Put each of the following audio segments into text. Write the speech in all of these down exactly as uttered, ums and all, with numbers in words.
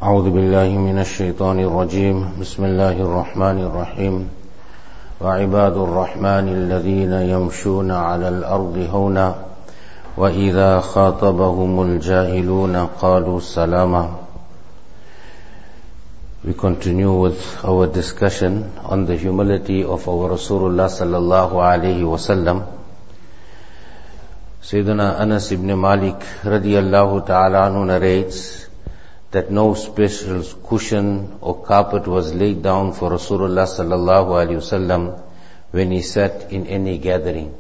أعوذ بالله من الشيطان الرجيم بسم الله الرحمن الرحيم وعباد الرحمن الذين يمشون على الأرض هونا وإذا خاطبهم الجاهلون قالوا سلاما. We continue with our discussion on the humility of our Rasulullah sallallahu alayhi wa sallam. Sayyidina Anas ibn Malik radiyallahu ta'ala anhu narrates that no special cushion or carpet was laid down for Rasulullah sallallahu alayhi wasallam when he sat in any gathering.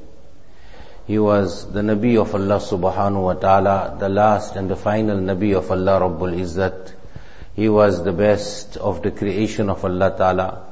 He was the Nabi of Allah subhanahu wa ta'ala, the last and the final Nabi of Allah Rabbul Izzat. He was the best of the creation of Allah ta'ala.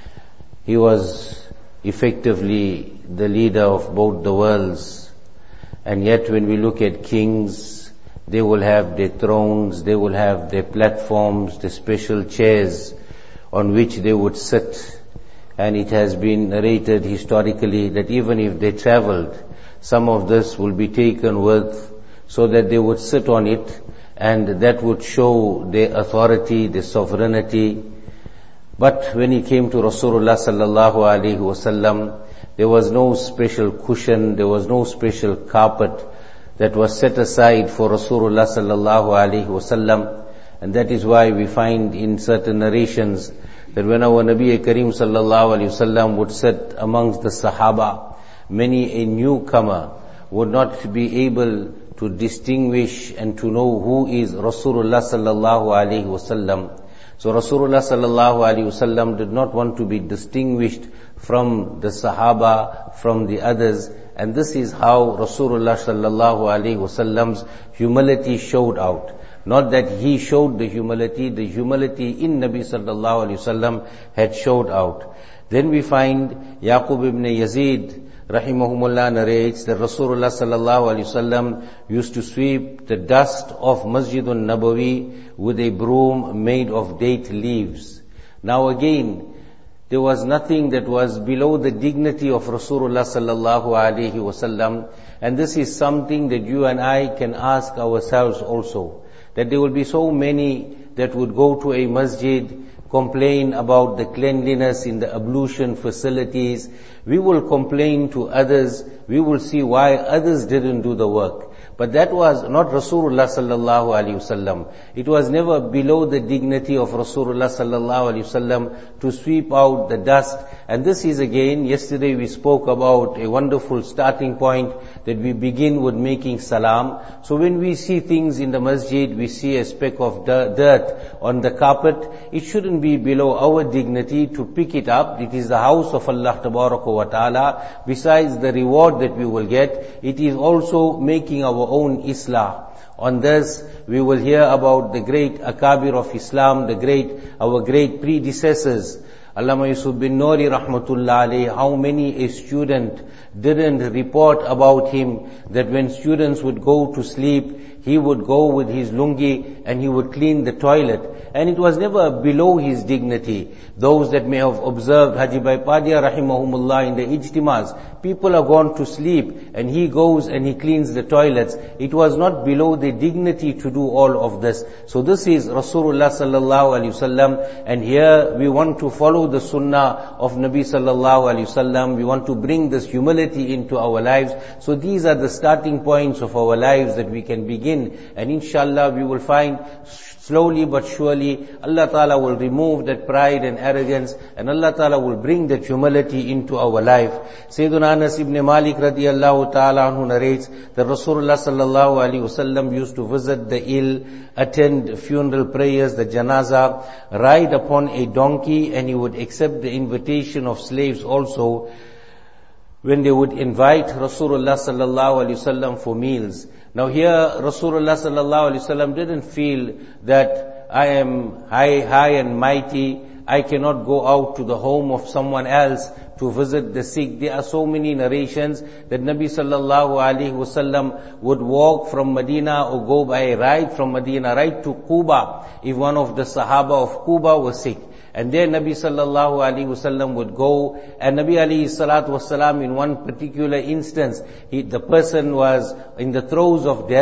He was effectively the leader of both the worlds. And yet when we look at kings, they will have their thrones, they will have their platforms, the special chairs on which they would sit. And it has been narrated historically that even if they traveled, some of this will be taken with so that they would sit on it, and that would show their authority, their sovereignty. But when it came to Rasulullah sallallahu alaihi wasallam, there was no special cushion, there was no special carpet that was set aside for Rasulullah sallallahu alaihi wasallam. And that is why we find in certain narrations that when our Nabi Kareem sallallahu alaihi wasallam would sit amongst the Sahaba, many a newcomer would not be able to distinguish and to know who is Rasulullah sallallahu alaihi wasallam. So Rasulullah sallallahu alaihi wasallam did not want to be distinguished from the Sahaba, from the others. And this is how Rasulullah sallallahu alaihi wasallam's humility showed out. Not that he showed the humility, the humility in Nabi sallallahu alaihi wasallam had showed out. Then we find Yaqub ibn Yazid rahimahumullah narrates that Rasulullah sallallahu alaihi wasallam used to sweep the dust of Masjidun Nabawi with a broom made of date leaves. Now again, there was nothing that was below the dignity of Rasulullah sallallahu alaihi wasallam, and this is something that you and I can ask ourselves also. That there will be so many that would go to a masjid, complain about the cleanliness in the ablution facilities. We will complain to others. We will see why others didn't do the work. But that was not Rasulullah sallallahu alaihi wasallam. It was never below the dignity of Rasulullah sallallahu alaihi wasallam to sweep out the dust. And this is again, yesterday we spoke about a wonderful starting point that we begin with making salam. So when we see things in the masjid, we see a speck of dirt on the carpet, it shouldn't be below our dignity to pick it up. It is the house of Allah tabaraka wa ta'ala. Besides the reward that we will get, it is also making our own islah. On this, we will hear about the great akabir of Islam, the great, our great predecessors. Allama Yusuf bin Nuri rahmatullah alayhi, how many a student didn't report about him that when students would go to sleep, he would go with his lungi and he would clean the toilet. And it was never below his dignity. Those that may have observed Haji Bhai Padia rahimahumullah in the ijtimas, people are gone to sleep and he goes and he cleans the toilets. It was not below the dignity to do all of this. So this is Rasulullah sallallahu alaihi wasallam, and here we want to follow the sunnah of Nabi sallallahu alaihi wasallam. We want to bring this humility into our lives. So these are the starting points of our lives that we can begin. And inshallah we will find slowly but surely Allah Ta'ala will remove that pride and arrogance, and Allah Ta'ala will bring that humility into our life. Sayyiduna Anas ibn Malik radiyallahu ta'ala anhu narrates that Rasulullah sallallahu alaihi wasallam used to visit the ill, attend funeral prayers, the janaza, ride upon a donkey, and he would accept the invitation of slaves also when they would invite Rasulullah sallallahu alaihi wasallam for meals. Now here Rasulullah sallallahu alaihi wasallam didn't feel that I am high, high and mighty, I cannot go out to the home of someone else to visit the sick. There are so many narrations that Nabi sallallahu alaihi wasallam would walk from Medina or go by a ride from Medina right to Quba if one of the Sahaba of Quba was sick. And there Nabi sallallahu alaihi wasallam would go, and Nabi alayhi salatu wasalam in one particular instance, he, the person was in the throes of death,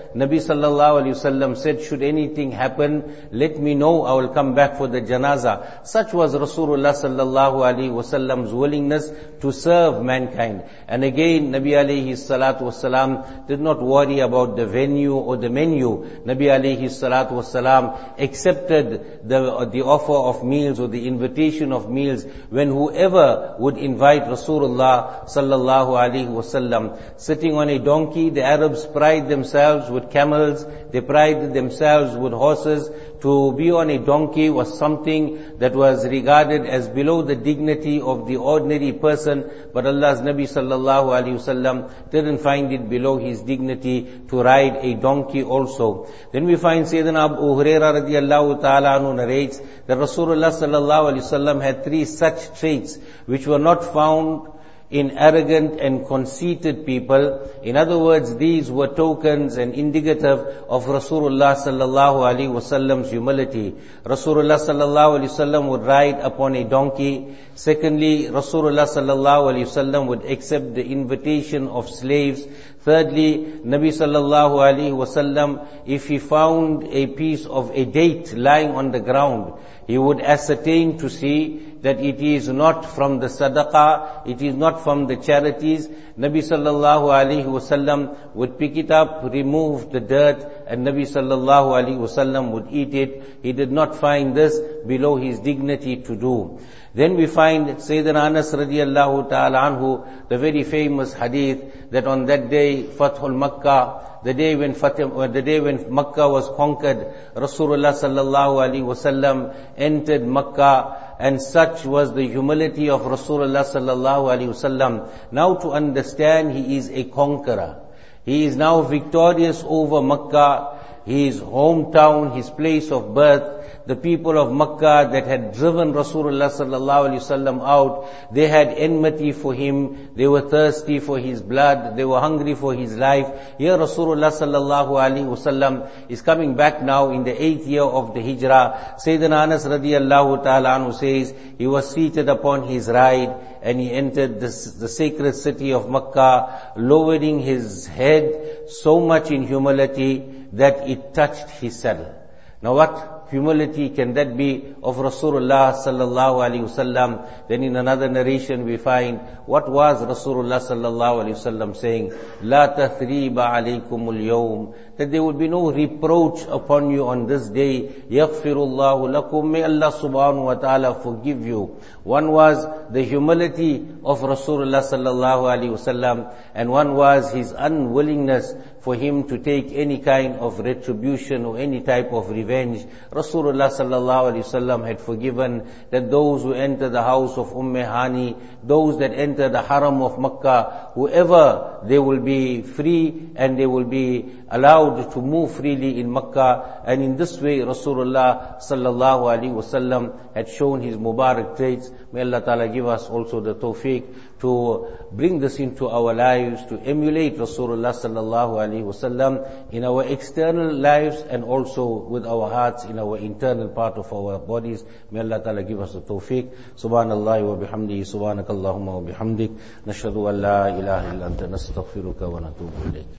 Nabi sallallahu alaihi wasallam said, should anything happen, let me know, I will come back for the janazah. Such was Rasulullah sallallahu alaihi wasallam's willingness to serve mankind. And again, Nabi alayhi salatu wasalam did not worry about the venue or the menu. Nabi alayhi salatu wasalam accepted the, the offer of meals or the invitation of meals when whoever would invite Rasulullah sallallahu alaihi wasallam. Sitting on a donkey, the Arabs pride themselves with camels, they pride themselves with horses. To be on a donkey was something that was regarded as below the dignity of the ordinary person, but Allah's Nabi sallallahu alaihi wasallam didn't find it below his dignity to ride a donkey also. Then we find Sayyidina Abu Hurairah radiyallahu ta'ala anhu narrates that Rasulullah sallallahu alaihi wasallam had three such traits which were not found in arrogant and conceited people. In other words, these were tokens and indicative of Rasulullah sallallahu alaihi wasallam's humility. Rasulullah sallallahu alaihi wasallam would ride upon a donkey. Secondly, Rasulullah sallallahu alaihi wasallam would accept the invitation of slaves. Thirdly, Nabi sallallahu alaihi wasallam, if he found a piece of a date lying on the ground, he would ascertain to see that it is not from the sadaqah, it is not from the charities. Nabi sallallahu alaihi wasallam would pick it up, remove the dirt, and Nabi sallallahu alaihi wasallam would eat it. He did not find this below his dignity to do. Then we find Sayyidina Anas radiyallahu ta'ala anhu, the very famous hadith that on that day, Fathul Makkah, the day when Fatih, the day when Makkah was conquered, Rasulullah sallallahu alaihi wasallam entered Makkah, and such was the humility of Rasulullah sallallahu alaihi wasallam. Now to understand, he is a conqueror. He is now victorious over Makkah, his hometown, his place of birth. The people of Makkah that had driven Rasulullah sallallahu alaihi wasallam out, they had enmity for him, they were thirsty for his blood, they were hungry for his life. Here Rasulullah sallallahu alaihi wasallam is coming back now in the eighth year of the Hijrah. Sayyidina Anas radiyallahu ta'ala anhu says, he was seated upon his ride and he entered this, the sacred city of Makkah, lowering his head so much in humility that it touched his saddle. Now what humility can that be of Rasulullah sallallahu alaihi wasallam? Then in another narration we find, what was Rasulullah sallallahu alaihi wasallam saying? La tathriba alaykumul yawm, that there would be no reproach upon you on this day. Yaghfirullahu lakum, may Allah subhanahu wa ta'ala forgive you. One was the humility of Rasulullah sallallahu alaihi wasallam, and one was his unwillingness for him to take any kind of retribution or any type of revenge. Rasulullah sallallahu alaihi wasallam had forgiven that those who enter the house of Umm Hani, those that enter the haram of Makkah, whoever, they will be free and they will be allowed to move freely in Makkah. And in this way Rasulullah sallallahu alaihi wasallam had shown his Mubarak traits. May Allah Ta'ala give us also the tawfiq to bring this into our lives, to emulate Rasulullah sallallahu alaihi wasallam in our external lives and also with our hearts in our internal part of our bodies. May Allah Ta'ala give us the tawfiq. Subhanallah wa bihamdihi, subhanakallahumma wa bihamdik, nashhadu an la ilaha illa anta nastaghfiruka wa natubu ilayk.